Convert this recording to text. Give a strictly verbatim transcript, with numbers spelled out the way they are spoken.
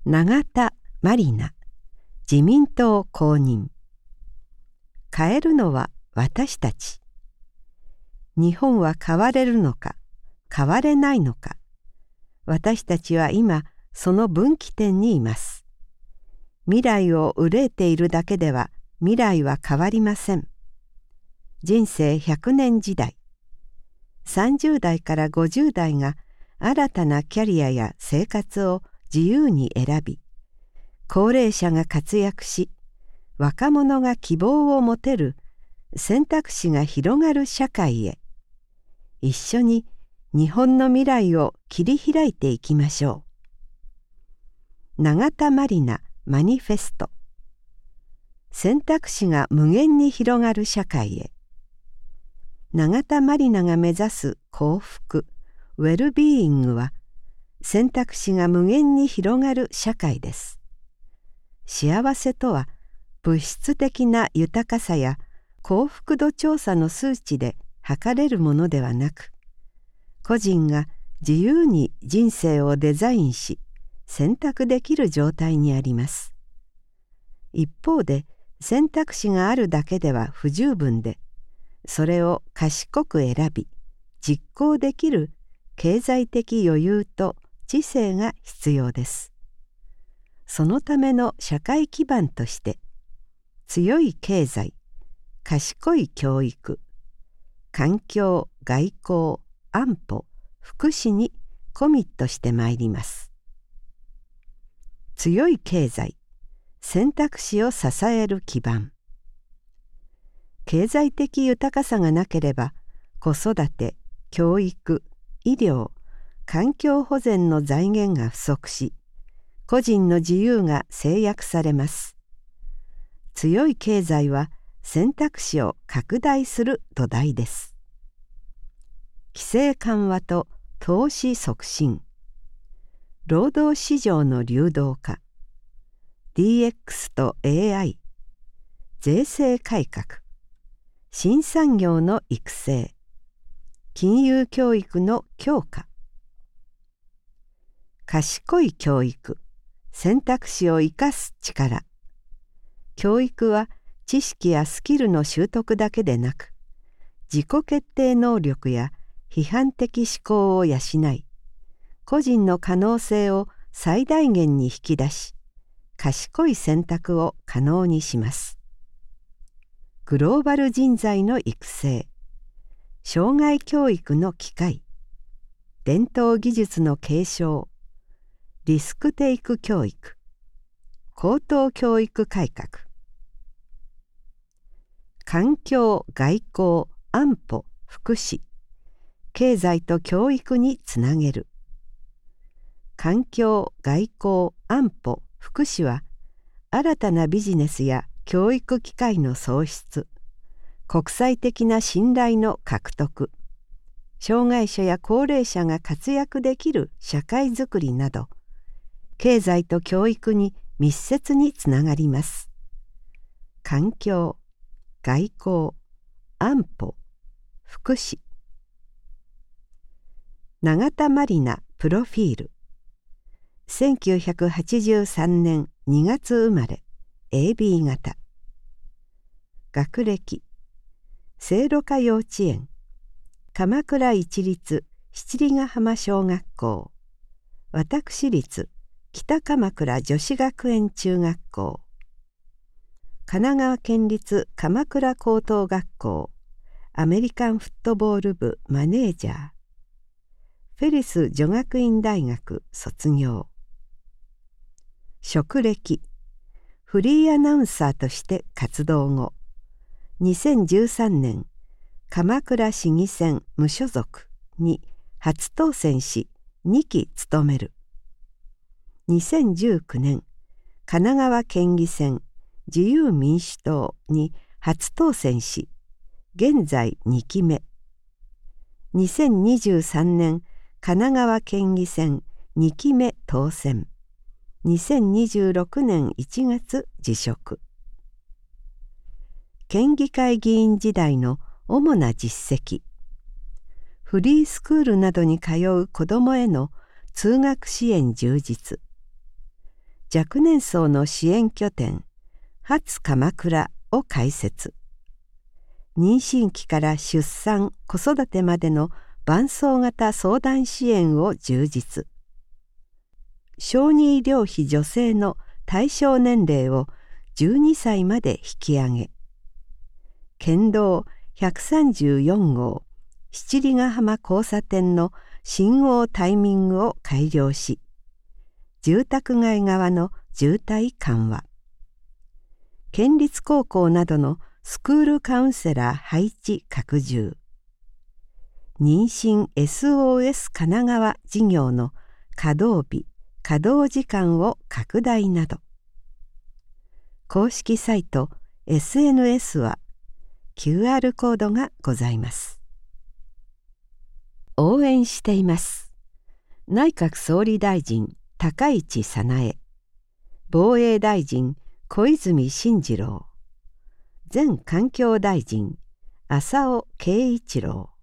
永田まりな、自民党公認。変えるのは私たち。日本は変われるのか、変われないのか。私たちは今、その分岐点にいます。未来を憂えているだけでは未来は変わりません。人生ひゃくねん時代。さんじゅう代からごじゅう代が新たなキャリアや生活を自由に選び、高齢者が活躍し、若者が希望を持てる選択肢が広がる社会へ、一緒に日本の未来を切り開いていきましょう。永田まりなマニフェスト。選択肢が無限に広がる社会へ。永田まりなが目指す幸福、ウェルビーイングは、選択肢が無限に広がる社会です。幸せとは、物質的な豊かさや幸福度調査の数値で測れるものではなく、個人が自由に人生をデザインし、選択できる状態にあります。一方で、選択肢があるだけでは不十分で、それを賢く選び、実行できる経済的余裕と知性が必要です。そのための社会基盤として、強い経済、賢い教育、環境、外交、安保、福祉にコミットしてまいります。強い経済、選択肢を支える基盤。経済的豊かさがなければ、子育て、教育、医療、環境保全の財源が不足し、個人の自由が制約されます。強い経済は選択肢を拡大する土台です。規制緩和と投資促進、労働市場の流動化、ディーエックス と エーアイ、税制改革、新産業の育成、金融教育の強化。賢い教育、選択肢を生かす力。教育は知識やスキルの習得だけでなく、自己決定能力や批判的思考を養い、個人の可能性を最大限に引き出し、賢い選択を可能にします。グローバル人材の育成、障害教育の機会、伝統技術の継承、リスクテイク教育、高等教育改革。環境、外交、安保、福祉、経済と教育につなげる。環境、外交、安保、福祉は、新たなビジネスや教育機会の創出、国際的な信頼の獲得、障害者や高齢者が活躍できる社会づくりなど、経済と教育に密接につながります。環境、外交、安保、福祉。永田まりなプロフィール。せんきゅうひゃくはちじゅうさんねんにがつ生まれ、エービー 型。学歴、聖路加幼稚園、鎌倉市立七里ヶ浜小学校、私立北鎌倉女子学園中学校、神奈川県立鎌倉高等学校アメリカンフットボール部マネージャー、フェリス女学院大学卒業。職歴、フリーアナウンサーとして活動後、にせんじゅうさんねん鎌倉市議選無所属に初当選しにき務める。にせんじゅうきゅうねん神奈川県議選自由民主党に初当選し現在にきめ。にせんにじゅうさんねん神奈川県議選にきめ当選。にせんにじゅうろくねんいちがつ辞職。県議会議員時代の主な実績。フリースクールなどに通う子どもへの通学支援充実。 若年層の支援拠点初鎌倉を開設。妊娠期から出産・子育てまでの伴走型相談支援を充実。小児医療費助成の対象年齢をじゅうにさいまで引き上げ、県道ひゃくさんじゅうよんごう七里ヶ浜交差点の信号タイミングを改良し、住宅街側の渋滞緩和、県立高校などのスクールカウンセラー配置拡充、妊娠 エスオーエス 神奈川事業の稼働日・稼働時間を拡大など、公式サイト エスエヌエス は キューアール コードがございます。応援しています。内閣総理大臣高市早苗、防衛大臣小泉進次郎、前環境大臣浅尾慶一郎。